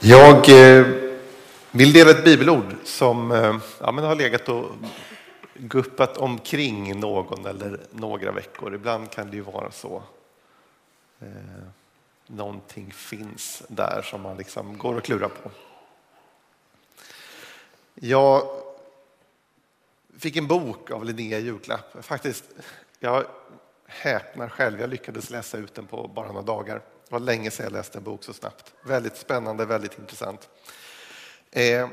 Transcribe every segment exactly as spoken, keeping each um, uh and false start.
Jag eh, vill dela ett bibelord som eh, ja, men har legat och guppat omkring någon eller några veckor. Ibland kan det ju vara så. Eh, någonting finns där som man liksom går och klurar på. Jag fick en bok av Linnea i julklapp. Faktiskt, jag häpnar själv. Jag lyckades läsa ut den på bara några dagar. Det var länge sedan jag läste en bok så snabbt. Väldigt spännande, väldigt intressant. Eh,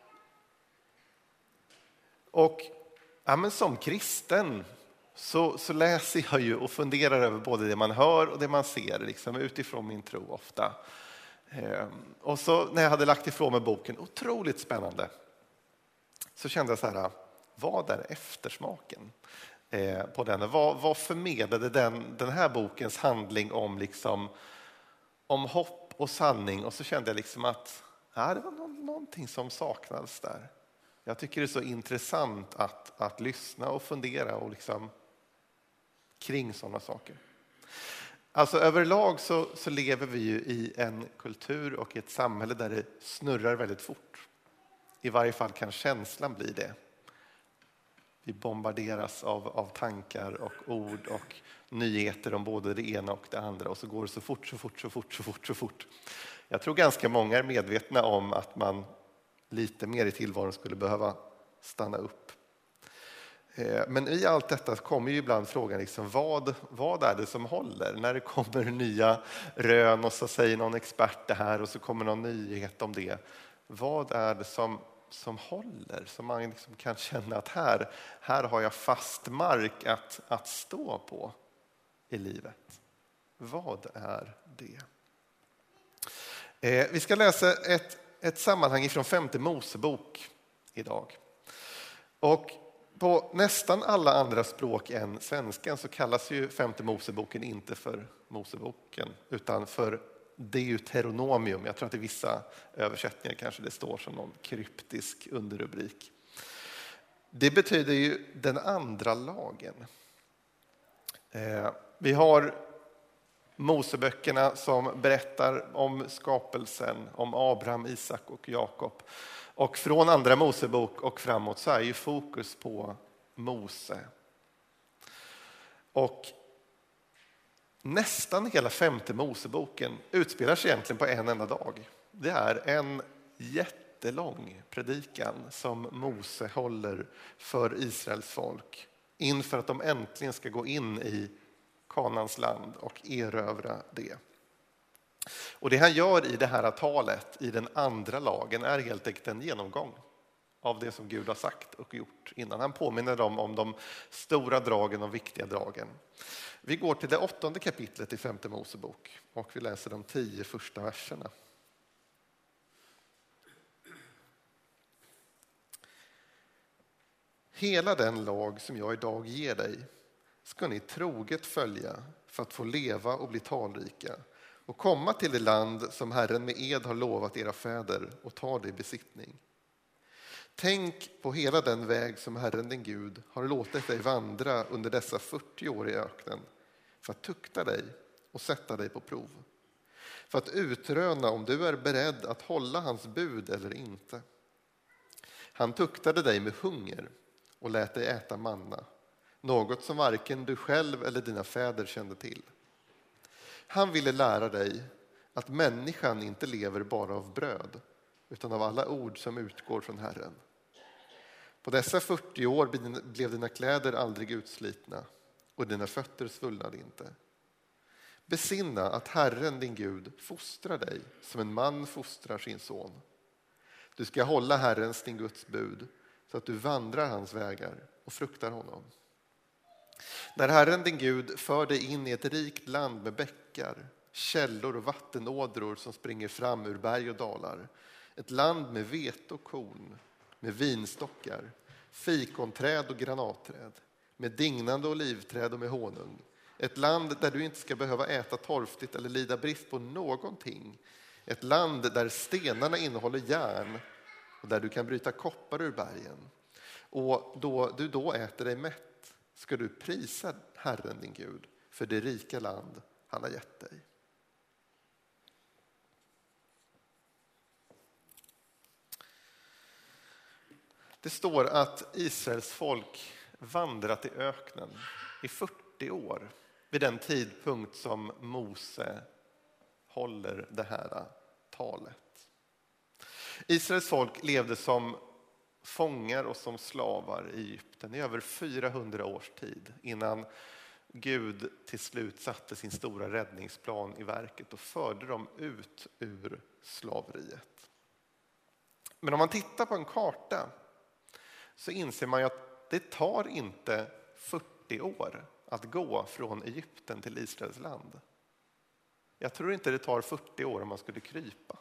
och ja, men som kristen så, så läser jag ju och funderar över både det man hör och det man ser liksom, utifrån min tro ofta. Eh, och så när jag hade lagt ifrån mig boken, otroligt spännande, så kände jag så här, vad är eftersmaken eh, på den? Vad, vad förmedlade den, den här bokens handling om liksom om hopp och sanning? Och så kände jag liksom att ja, det var någonting som saknades där. Jag tycker det är så intressant att, att lyssna och fundera och liksom kring sådana saker. Alltså överlag så, så lever vi ju i en kultur och ett samhälle där det snurrar väldigt fort. I varje fall kan känslan bli det. Vi bombarderas av, av tankar och ord och nyheter om både det ena och det andra. Och så går det så fort, så fort, så fort, så fort, så fort. Jag tror ganska många är medvetna om att man lite mer i tillvaron skulle behöva stanna upp. Men i allt detta kommer ju ibland frågan, liksom, vad, vad är det som håller? När det kommer nya rön och så säger någon expert det här och så kommer någon nyhet om det. Vad är det som, som håller? Som man liksom kan känna att här, här har jag fast mark att, att stå på i livet. Vad är det? Eh, vi ska läsa ett, ett sammanhang från femte Mosebok idag. Och på nästan alla andra språk än svenskan så kallas ju femte Moseboken inte för Moseboken utan för Deuteronomium. Jag tror att i vissa översättningar kanske det står som någon kryptisk underrubrik. Det betyder ju den andra lagen. Eh, vi har Moseböckerna som berättar om skapelsen, om Abraham, Isak och Jakob. Och från andra Mosebok och framåt så är ju fokus på Mose. Och nästan hela femte Moseboken utspelar sig egentligen på en enda dag. Det är en jättelång predikan som Mose håller för Israels folk inför att de äntligen ska gå in i Kanans land och erövra det. Och det han gör i det här talet, i den andra lagen, är helt enkelt en genomgång av det som Gud har sagt och gjort innan. Han påminner dem om de stora dragen och viktiga dragen. Vi går till det åttonde kapitlet i femte Mosebok och vi läser de tio första verserna. Hela den lag som jag idag ger dig ska ni troget följa för att få leva och bli talrika och komma till det land som Herren med ed har lovat era fäder och ta det i besittning. Tänk på hela den väg som Herren din Gud har låtit dig vandra under dessa fyrtio år i öknen för att tukta dig och sätta dig på prov. För att utröna om du är beredd att hålla hans bud eller inte. Han tuktade dig med hunger och lät dig äta manna, något som varken du själv eller dina fäder kände till. Han ville lära dig att människan inte lever bara av bröd utan av alla ord som utgår från Herren. På dessa fyrtio år blev dina kläder aldrig utslitna och dina fötter svullnade inte. Besinna att Herren din Gud fostrar dig som en man fostrar sin son. Du ska hålla Herrens din Guds bud så att du vandrar hans vägar och fruktar honom. När Herren din Gud för dig in i ett rikt land med bäckar, källor och vattenådror som springer fram ur berg och dalar. Ett land med vete och korn, med vinstockar, fikonträd och granatträd, med dignande olivträd och med honung. Ett land där du inte ska behöva äta torftigt eller lida brist på någonting. Ett land där stenarna innehåller järn och där du kan bryta koppar ur bergen. Och då du då äter dig mätt ska du prisa Herren din Gud för det rika land han har gett dig. Det står att Israels folk vandrat i öknen i fyrtio år vid den tidpunkt som Mose håller det här talet. Israels folk levde som fångar och som slavar i Egypten i över fyrahundra års tid innan Gud till slut satte sin stora räddningsplan i verket och förde dem ut ur slaveriet. Men om man tittar på en karta så inser man ju att det tar inte fyrtio år att gå från Egypten till Israels land. Jag tror inte det tar fyrtio år om man skulle krypa.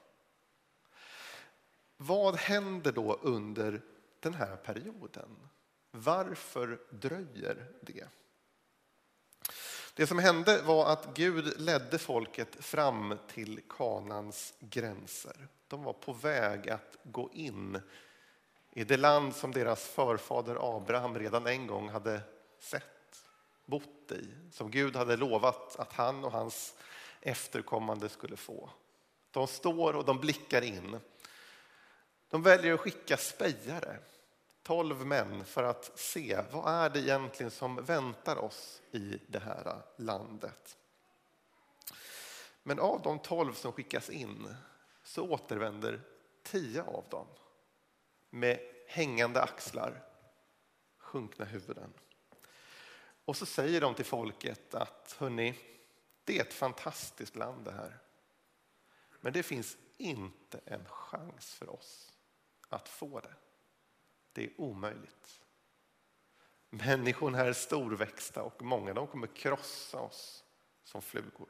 Vad händer då under den här perioden? Varför dröjer det? Det som hände var att Gud ledde folket fram till Kanans gränser. De var på väg att gå in i det land som deras förfader Abraham redan en gång hade sett, bott i. Som Gud hade lovat att han och hans efterkommande skulle få. De står och de blickar in. De väljer att skicka spejare, tolv män, för att se vad är det egentligen som väntar oss i det här landet. Men av de tolv som skickas in så återvänder tio av dem med hängande axlar, sjunkna huvuden. Och så säger de till folket att hörni, det är ett fantastiskt land det här. Men det finns inte en chans för oss att få det. Det är omöjligt. Människorna är storväxta och många de kommer krossa oss som flugor.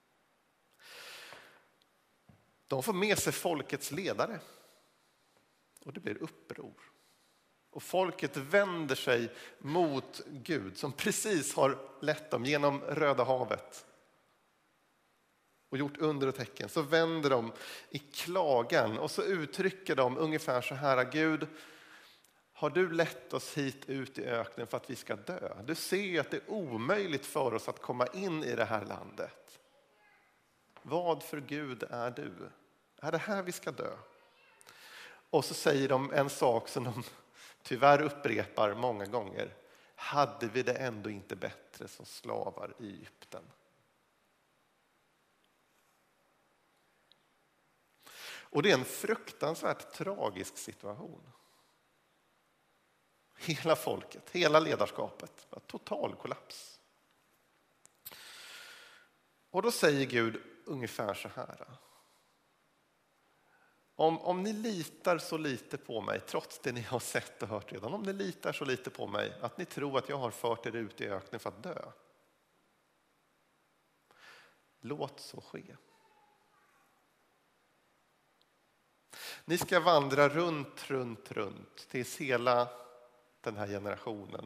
De får med sig folkets ledare och det blir uppror. Och folket vänder sig mot Gud som precis har lett dem genom Röda havet och gjort under och tecken. Så vänder de i klagan och så uttrycker de ungefär så här: Gud, har du lett oss hit ut i öknen för att vi ska dö? Du ser ju att det är omöjligt för oss att komma in i det här landet. Vad för Gud är du? Är det här vi ska dö? Och så säger de en sak som de tyvärr upprepar många gånger. Hade vi det ändå inte bättre som slavar i Egypten? Och det är en fruktansvärt tragisk situation. Hela folket, hela ledarskapet, total kollaps. Och då säger Gud ungefär så här: Om, om ni litar så lite på mig, trots det ni har sett och hört redan, om ni litar så lite på mig att ni tror att jag har fört er ut i öknen för att dö, låt så ske. Ni ska vandra runt, runt, runt tills hela den här generationen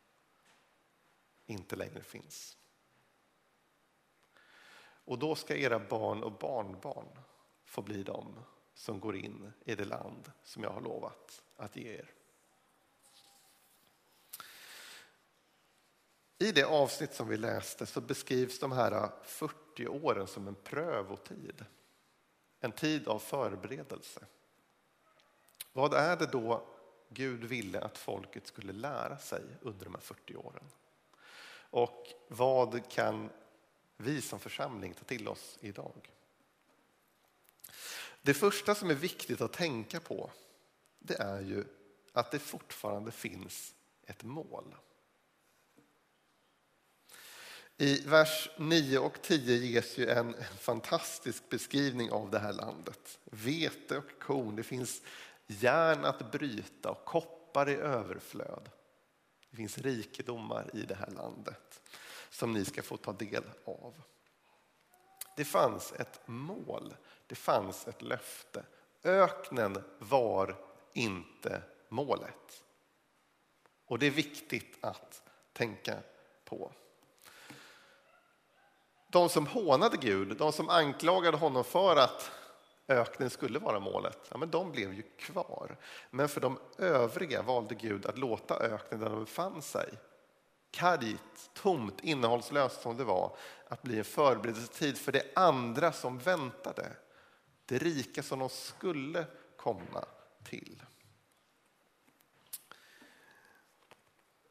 inte längre finns. Och då ska era barn och barnbarn få bli de som går in i det land som jag har lovat att ge er. I det avsnitt som vi läste så beskrivs de här fyrtio åren som en prövotid. En tid av förberedelse. Vad är det då Gud ville att folket skulle lära sig under de här fyrtio åren? Och vad kan vi som församling ta till oss idag? Det första som är viktigt att tänka på, det är ju att det fortfarande finns ett mål. I vers nio och tio ges ju en fantastisk beskrivning av det här landet. Vete och korn, det finns järn att bryta och koppar i överflöd. Det finns rikedomar i det här landet som ni ska få ta del av. Det fanns ett mål, det fanns ett löfte. Öknen var inte målet. Och det är viktigt att tänka på. De som hånade Gud, de som anklagade honom för att öknen skulle vara målet, ja, men de blev ju kvar. Men för de övriga valde Gud att låta öknen där de befann sig, kargt, tomt, innehållslöst som det var, att bli en förberedelsetid för det andra som väntade. Det rika som de skulle komma till.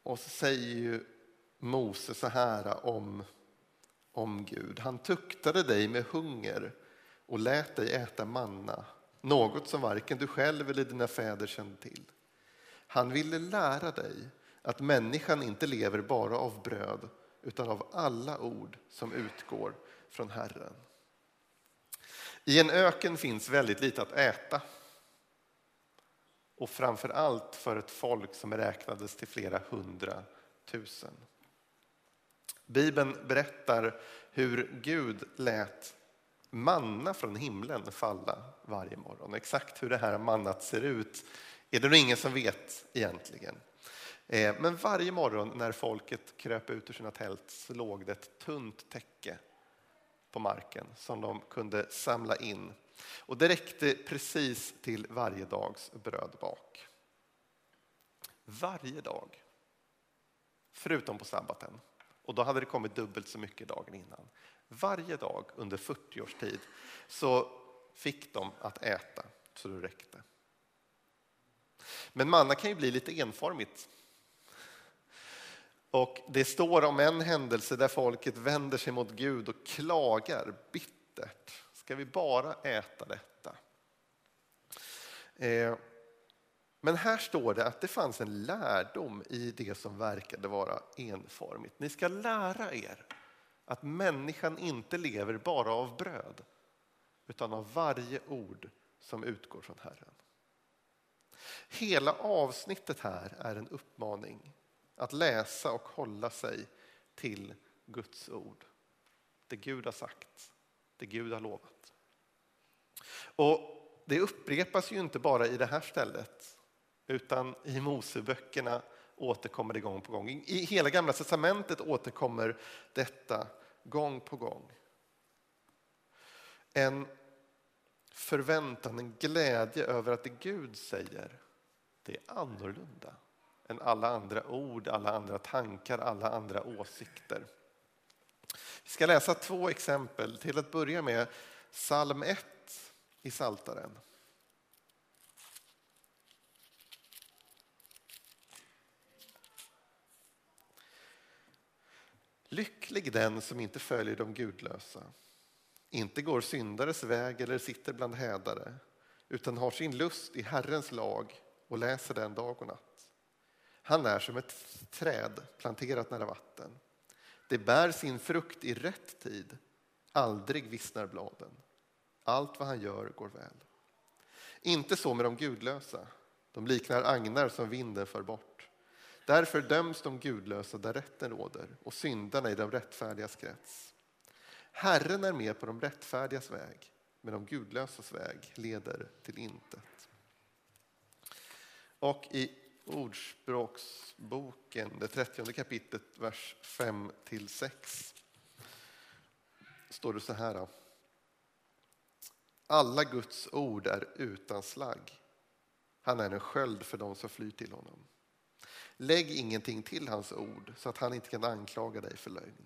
Och så säger ju Mose så här om, om Gud. Han tuktade dig med hunger och lät dig äta manna, något som varken du själv eller dina fäder kände till. Han ville lära dig att människan inte lever bara av bröd utan av alla ord som utgår från Herren. I en öken finns väldigt lite att äta. Och framför allt för ett folk som räknades till flera hundra tusen. Bibeln berättar hur Gud lät manna från himlen falla varje morgon. Exakt hur det här mannat ser ut är det nog ingen som vet egentligen. Men varje morgon när folket kröp ut ur sina tält så låg det ett tunt täcke på marken som de kunde samla in. Och det räckte precis till varje dags brödbak. Varje dag. Förutom på sabbaten. Och då hade det kommit dubbelt så mycket dagen innan. Varje dag under fyrtio års tid så fick de att äta så det räckte. Men manna kan ju bli lite enformigt. Och det står om en händelse där folket vänder sig mot Gud och klagar bittert. Ska vi bara äta detta? Eh, men här står det att det fanns en lärdom i det som verkade vara enformigt. Ni ska lära er att människan inte lever bara av bröd utan av varje ord som utgår från Herren. Hela avsnittet här är en uppmaning att läsa och hålla sig till Guds ord. Det Gud har sagt, det Gud har lovat. Och det upprepas ju inte bara i det här stället utan i Moseböckerna återkommer det gång på gång. I hela Gamla testamentet återkommer detta gång på gång. En förväntan, en glädje över att det Gud säger, det är annorlunda än alla andra ord, alla andra tankar, alla andra åsikter. Vi ska läsa två exempel. Till att börja med psalm ett i Psaltaren. Lycklig den som inte följer de gudlösa, inte går syndares väg eller sitter bland hädare, utan har sin lust i Herrens lag och läser den dag och natt. Han är som ett träd planterat nära vatten. Det bär sin frukt i rätt tid, aldrig vissnar bladen. Allt vad han gör går väl. Inte så med de gudlösa, de liknar agnar som vinden för bort. Därför döms de gudlösa där rätten råder och syndarna i de rättfärdigas krets. Herren är med på de rättfärdigas väg, men de gudlösas väg leder till intet. Och i Ordspråksboken, det trettionde kapitlet, vers fem till sex, står det så här. Alla Guds ord är utan slagg. Han är en sköld för de som flyr till honom. Lägg ingenting till hans ord så att han inte kan anklaga dig för lögn.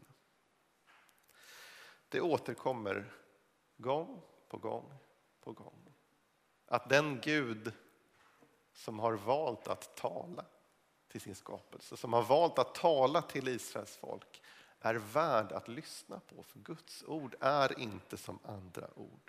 Det återkommer gång på gång på gång. Att den Gud som har valt att tala till sin skapelse, som har valt att tala till Israels folk, är värd att lyssna på. För Guds ord är inte som andra ord.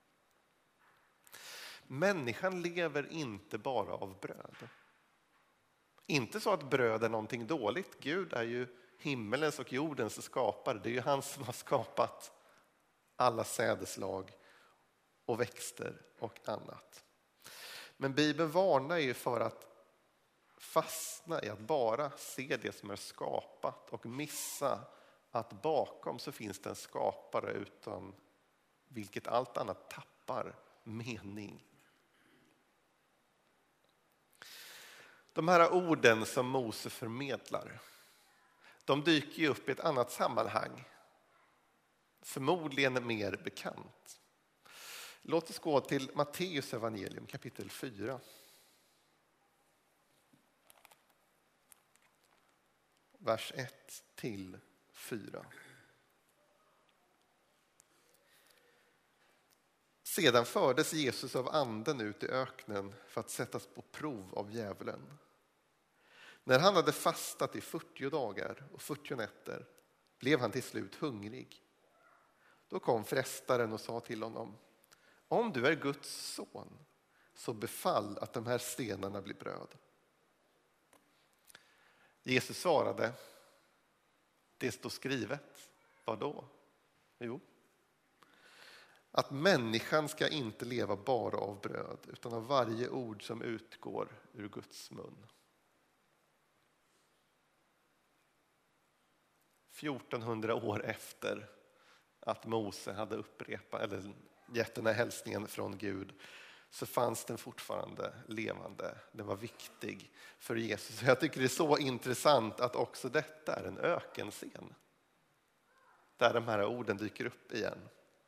Människan lever inte bara av bröd. Inte så att bröd är någonting dåligt. Gud är ju himmelens och jordens skapare. Det är ju han som har skapat alla sädeslag och växter och annat. Men Bibeln varnar ju för att fastna i att bara se det som är skapat och missa att bakom så finns det en skapare utan vilket allt annat tappar mening. De här orden som Mose förmedlar, de dyker ju upp i ett annat sammanhang. Förmodligen mer bekant. Låt oss gå till Matteus evangelium kapitel fyra. Vers ett till fyra. Sedan fördes Jesus av anden ut i öknen för att sättas på prov av djävulen. När han hade fastat i fyrtio dagar och fyrtio nätter blev han till slut hungrig. Då kom frestaren och sa till honom: om du är Guds son, så befall att de här stenarna blir bröd. Jesus svarade: det står skrivet. Vad då? Jo, att människan ska inte leva bara av bröd, utan av varje ord som utgår ur Guds mun. fjortonhundra år efter att Mose hade upprepat eller gett den här hälsningen från Gud, så fanns den fortfarande levande. Den var viktig för Jesus. Jag tycker det är så intressant att också detta är en ökenscen, där de här orden dyker upp igen.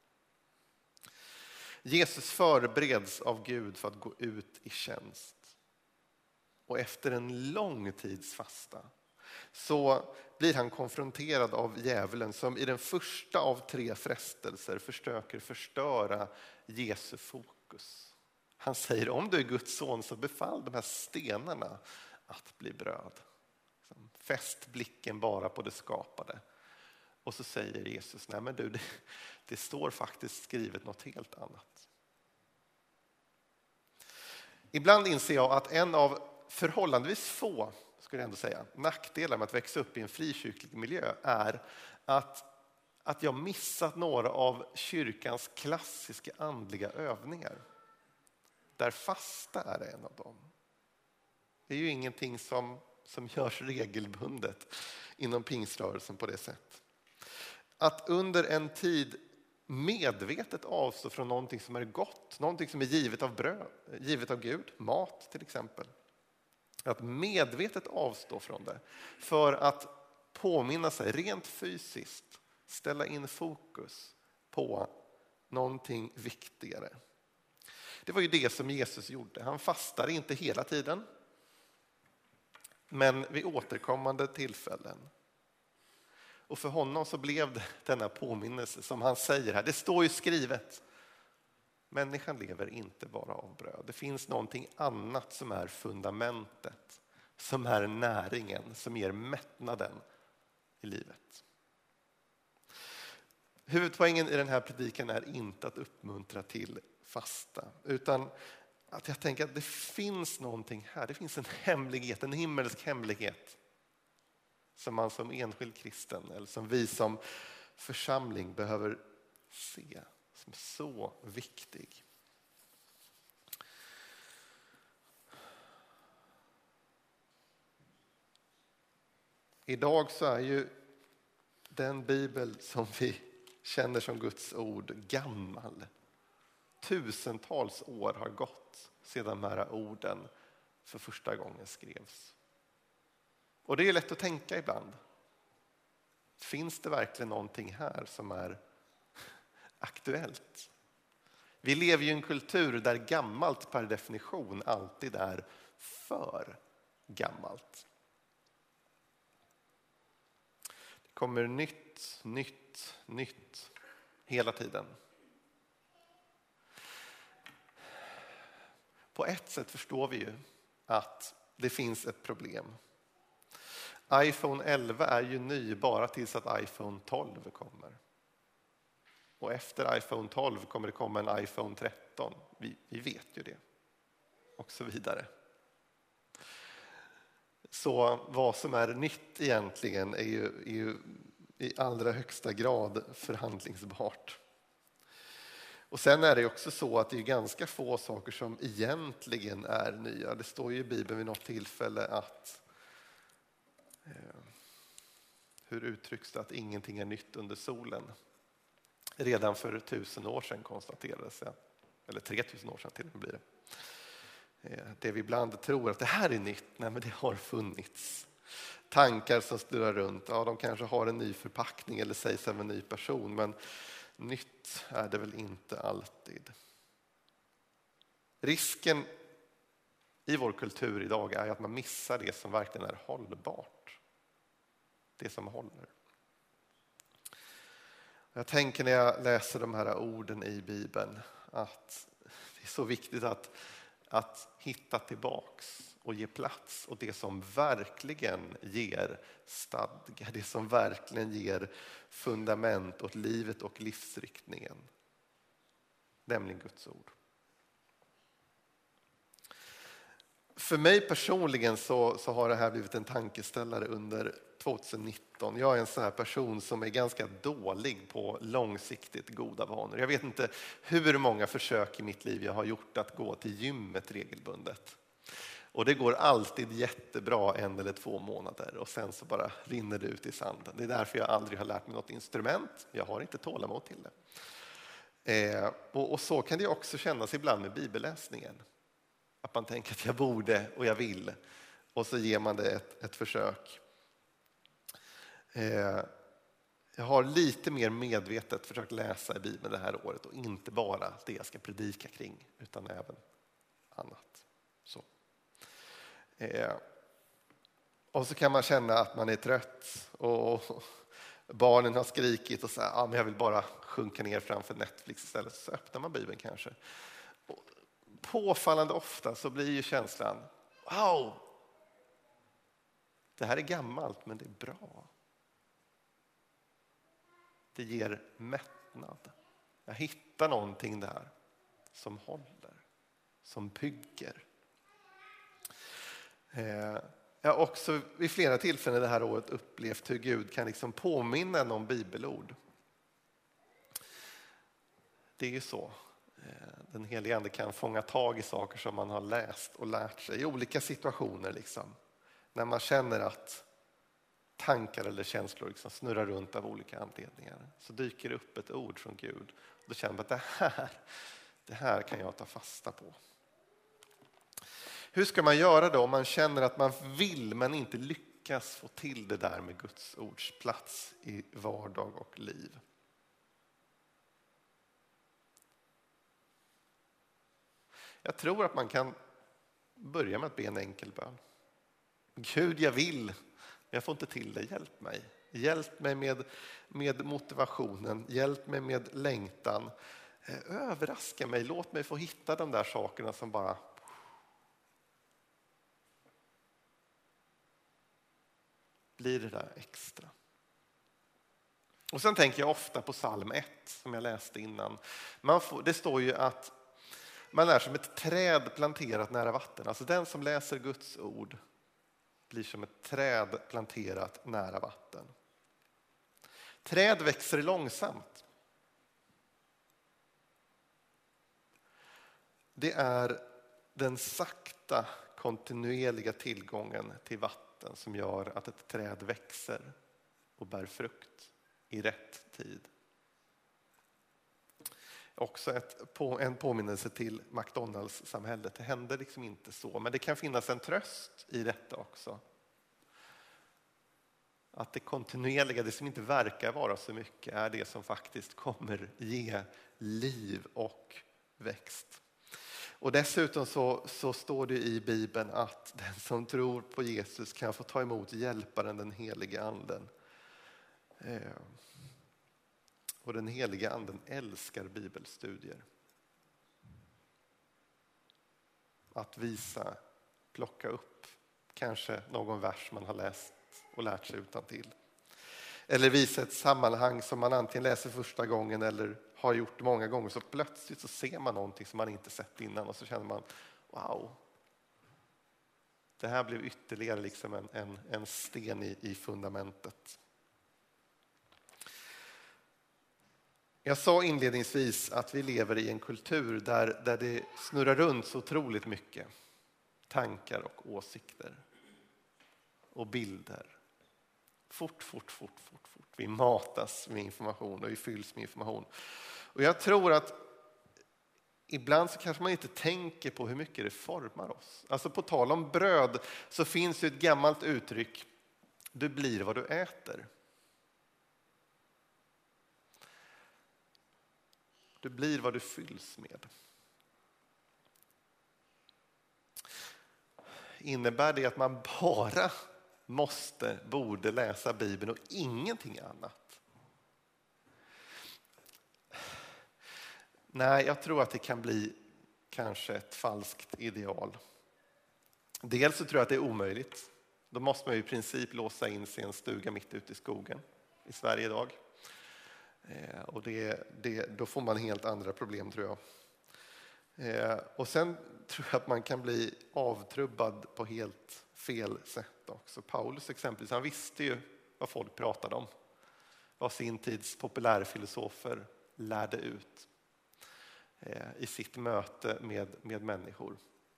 Jesus förbereds av Gud för att gå ut i tjänst. Och efter en lång tids fasta så blir han konfronterad av djävulen, som i den första av tre frestelser försöker förstöra Jesu fokus. Han säger: om du är Guds son, så befall de här stenarna att bli bröd. Fäst blicken bara på det skapade. Och så säger Jesus: nej men du, det, det står faktiskt skrivet något helt annat. Ibland inser jag att en av förhållandevis få, skulle jag ändå säga, nackdelar med att växa upp i en frikyrklig miljö är att, att jag missat några av kyrkans klassiska andliga övningar. Där fasta är en av dem. Det är ju ingenting som, som görs regelbundet inom pingströrelsen på det sättet. Att under en tid medvetet avstå från någonting som är gott, någonting som är givet av bröd, givet av Gud, mat till exempel. Att medvetet avstå från det för att påminna sig rent fysiskt, ställa in fokus på någonting viktigare. Det var ju det som Jesus gjorde. Han fastade inte hela tiden, men vid återkommande tillfällen. Och för honom så blev det denna påminnelse som han säger här. Det står ju skrivet: människan lever inte bara av bröd. Det finns någonting annat som är fundamentet, som är näringen, som ger mättnaden i livet. Huvudpoängen i den här predikan är inte att uppmuntra till fasta, utan att jag tänker att det finns någonting här. Det finns en hemlighet, en himmelsk hemlighet, som man som enskild kristen eller som vi som församling behöver se, som är så viktig. Idag så är ju den bibel som vi känner som Guds ord gammal. Tusentals år har gått sedan de här orden för första gången skrevs. Och det är lätt att tänka ibland. Finns det verkligen någonting här som är aktuellt? Vi lever ju i en kultur där gammalt per definition alltid är för gammalt. Det kommer nytt, nytt, nytt hela tiden. På ett sätt förstår vi ju att det finns ett problem. iPhone elva är ju ny bara tills att iPhone tolv kommer. Och efter iPhone tolv kommer det komma en iPhone tretton. Vi, vi vet ju det. Och så vidare. Så vad som är nytt egentligen är ju, är ju i allra högsta grad förhandlingsbart. Och sen är det också så att det är ganska få saker som egentligen är nya. Det står ju i Bibeln vid något tillfälle att eh, hur uttrycks det, att ingenting är nytt under solen. Redan för tusen år sedan konstaterades det, eller tre tusen år sedan till och med blir det. Eh, det vi ibland tror att det här är nytt, nej men det har funnits. Tankar som snurrar runt, ja de kanske har en ny förpackning eller sägs av en ny person, men nytt är det väl inte alltid. Risken i vår kultur idag är att man missar det som verkligen är hållbart. Det som håller. Jag tänker när jag läser de här orden i Bibeln att det är så viktigt att, att hitta tillbaks och ger plats och det som verkligen ger stadga, det som verkligen ger fundament åt livet och livsriktningen, nämligen Guds ord. För mig personligen så, så har det här blivit en tankeställare under tjugonitton. Jag är en sån här person som är ganska dålig på långsiktigt goda vanor. Jag vet inte hur många försök i mitt liv jag har gjort att gå till gymmet regelbundet. Och det går alltid jättebra en eller två månader och sen så bara rinner det ut i sanden. Det är därför jag aldrig har lärt mig något instrument. Jag har inte tålamod till det. Eh, och, och så kan det också kännas ibland med bibelläsningen. Att man tänker att jag borde och jag vill. Och så ger man det ett, ett försök. Eh, jag har lite mer medvetet försökt läsa i Bibeln det här året. Och inte bara det jag ska predika kring. Utan även annat. Så. Eh, och så kan man känna att man är trött. Och barnen har skrikit och säger ah, men jag vill bara sjunka ner framför Netflix istället. Så öppnar man Bibeln kanske. Och påfallande ofta så blir ju känslan wow, det här är gammalt men det är bra. Det ger mättnad. Jag hittar någonting där som håller, som bygger. Eh, jag har också vid flera tillfällen det här året upplevt hur Gud kan liksom påminna en om bibelord. Det är ju så. Den helige ande kan fånga tag i saker som man har läst och lärt sig i olika situationer. Liksom. När man känner att tankar eller känslor liksom snurrar runt av olika anledningar. Så dyker det upp ett ord från Gud. Då känner man att det här, det här kan jag ta fasta på. Hur ska man göra då om man känner att man vill men inte lyckas få till det där med Guds ords plats i vardag och liv? Jag tror att man kan börja med att be en enkel bön. Gud, jag vill. Jag får inte till det. Hjälp mig. Hjälp mig med, med motivationen. Hjälp mig med längtan. Överraska mig. Låt mig få hitta de där sakerna som bara blir det där extra. Och sen tänker jag ofta på psalm ett som jag läste innan. Man får, det står ju att man är som ett träd planterat nära vatten. Alltså den som läser Guds ord blir som ett träd planterat nära vatten. Träd växer långsamt. Det är den sakta, kontinuerliga tillgången till vatten som gör att ett träd växer och bär frukt i rätt tid. Också ett, på, en påminnelse till McDonalds-samhället. Det händer liksom inte så. Men det kan finnas en tröst i detta också. Att det kontinuerliga, det som inte verkar vara så mycket, är det som faktiskt kommer ge liv och växt. Och dessutom så, så står det i Bibeln att den som tror på Jesus kan få ta emot hjälparen, den heliga anden. Eh. Och den heliga anden älskar bibelstudier. Att visa, plocka upp kanske någon vers man har läst och lärt sig utantill. Eller visa ett sammanhang som man antingen läser första gången eller har gjort många gånger. Så plötsligt så ser man någonting som man inte sett innan och så känner man, wow. Det här blev ytterligare liksom en, en, en sten i, i fundamentet. Jag sa inledningsvis att vi lever i en kultur där, där det snurrar runt så otroligt mycket. Tankar och åsikter. Och bilder. Fort, fort, fort, fort, fort. Vi matas med information och vi fylls med information. Och jag tror att ibland så kanske man inte tänker på hur mycket det formar oss. Alltså på tal om bröd så finns ju ett gammalt uttryck. Du blir vad du äter. Du blir vad du fylls med. Innebär det att man bara måste, borde läsa Bibeln och ingenting annat? Nej, jag tror att det kan bli kanske ett falskt ideal. Dels så tror jag att det är omöjligt. Då måste man ju i princip låsa in sig i en stuga mitt ute i skogen i Sverige idag. Eh, och det, det, då får man helt andra problem, tror jag. Eh, och sen tror jag att man kan bli avtrubbad på helt fel sätt också. Paulus exempelvis, han visste ju vad folk pratade om. Vad sin tids populärfilosofer lärde ut eh, i sitt möte med, med människor.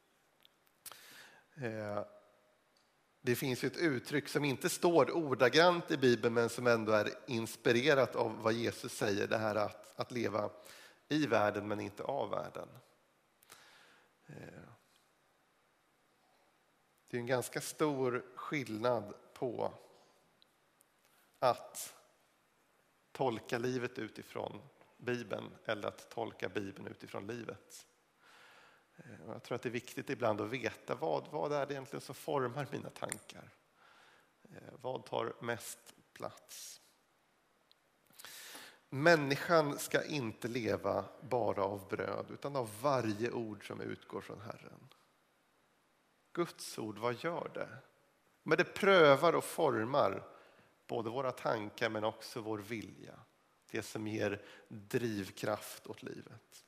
Eh, det finns ju ett uttryck som inte står ordagrant i Bibeln men som ändå är inspirerat av vad Jesus säger. Det här att, att leva i världen men inte av världen. Det är en ganska stor skillnad på att tolka livet utifrån Bibeln eller att tolka Bibeln utifrån livet. Jag tror att det är viktigt ibland att veta vad, vad är det egentligen som formar mina tankar. Vad tar mest plats? Människan ska inte leva bara av bröd utan av varje ord som utgår från Herren. Guds ord, vad gör det? Men det prövar och formar både våra tankar men också vår vilja. Det som ger drivkraft åt livet.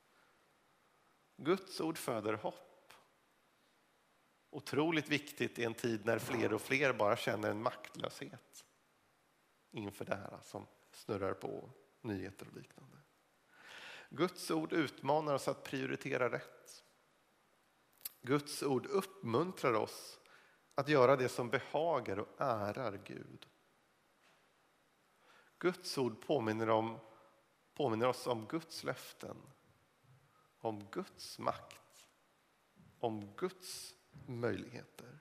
Guds ord föder hopp. Otroligt viktigt i en tid när fler och fler bara känner en maktlöshet inför det här som snurrar på nyheter och liknande. Guds ord utmanar oss att prioritera rätt. Guds ord uppmuntrar oss att göra det som behagar och ärar Gud. Guds ord påminner, om, påminner oss om Guds löften, om Guds makt, om Guds möjligheter.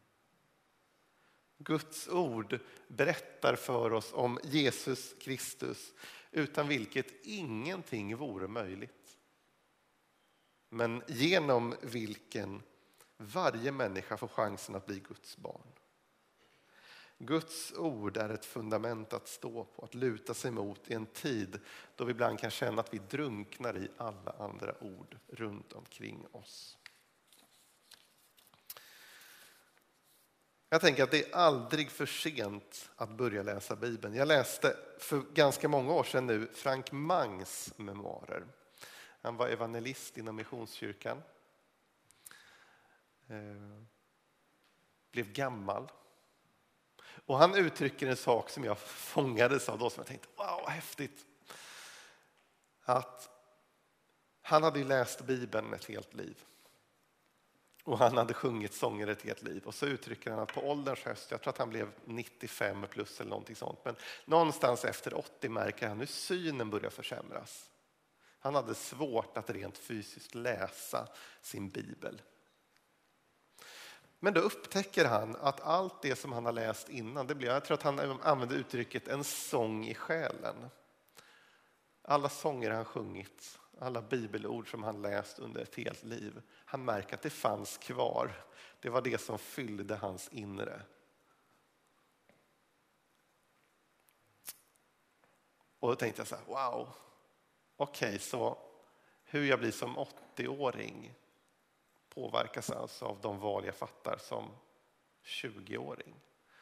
Guds ord berättar för oss om Jesus Kristus utan vilket ingenting vore möjligt. Men genom vilken varje människa får chansen att bli Guds barn. Guds ord är ett fundament att stå på, att luta sig mot i en tid då vi ibland kan känna att vi drunknar i alla andra ord runt omkring oss. Jag tänker att det är aldrig för sent att börja läsa Bibeln. Jag läste för ganska många år sedan nu Frank Mangs memoarer. Han var evangelist inom Missionskyrkan. Eh, blev gammal. Och han uttrycker en sak som jag fångades av då som jag tänkte, wow, häftigt. Att han hade ju läst Bibeln ett helt liv. Och han hade sjungit sånger ett helt liv. Och så uttrycker han att på ålderns höst, jag tror att han blev nittiofem plus eller någonting sånt. Men någonstans efter åttio märker han hur synen börjar försämras. Han hade svårt att rent fysiskt läsa sin bibel. Men då upptäcker han att allt det som han har läst innan, det blir, jag tror att han använder uttrycket en sång i själen. Alla sånger han sjungit, alla bibelord som han läst under ett helt liv. Han märker att det fanns kvar. Det var det som fyllde hans inre. Och då tänkte jag så här, wow. Okej, okay, så hur jag blir som åttio-åring påverkas alltså av de val jag fattar som tjugo-åring.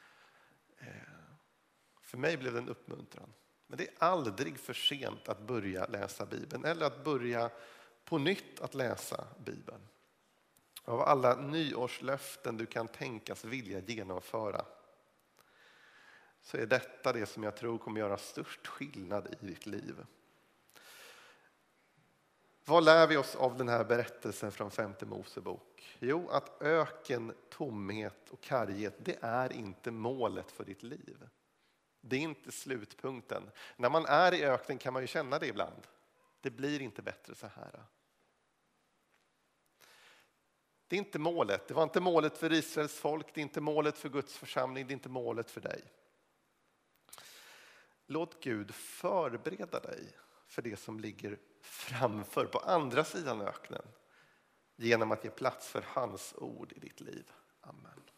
För mig blev det en uppmuntran. Men det är aldrig för sent att börja läsa Bibeln eller att börja på nytt att läsa Bibeln. Av alla nyårslöften du kan tänkas vilja genomföra så är detta det som jag tror kommer göra störst skillnad i ditt liv. Vad lär vi oss av den här berättelsen från femte Mosebok? Jo, att öken, tomhet och karghet, det är inte målet för ditt liv. Det är inte slutpunkten. När man är i öknen kan man ju känna det ibland. Det blir inte bättre så här. Det är inte målet. Det var inte målet för Israels folk. Det är inte målet för Guds församling. Det är inte målet för dig. Låt Gud förbereda dig för det som ligger framför på andra sidan öknen genom att ge plats för hans ord i ditt liv. Amen.